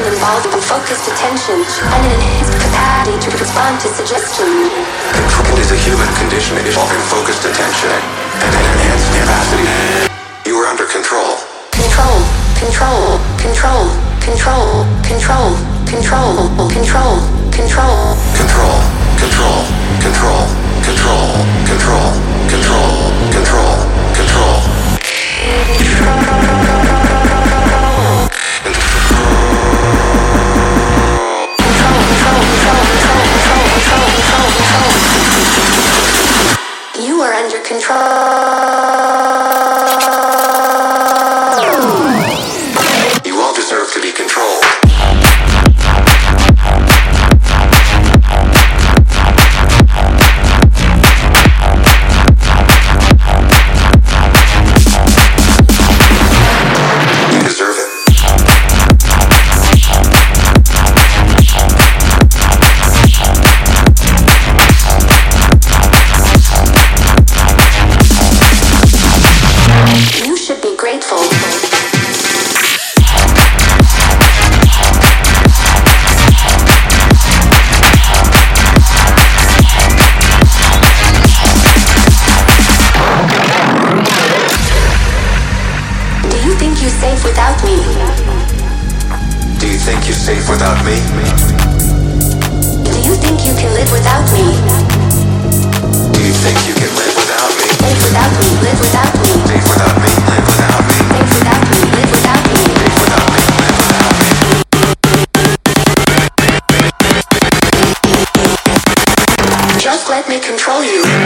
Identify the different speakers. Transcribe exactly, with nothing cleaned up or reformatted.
Speaker 1: meditation involving focused attention and an enhanced capacity to respond to suggestion.
Speaker 2: Control is a human condition involving focused attention and an enhanced capacity. You are under control.
Speaker 1: Control, control, control, control, control, control, control, control.
Speaker 2: Control, control, control, control, control, control, control, control.
Speaker 1: You are under control.
Speaker 2: You all deserve to be controlled. Without me?
Speaker 1: Do you think you can live without me?
Speaker 2: Do you think you can live without me?
Speaker 1: Live without me, live without me.
Speaker 2: Live without me, live without me.
Speaker 1: Live without me, live without me.
Speaker 2: Live without me, live without me.
Speaker 1: Just let me control you.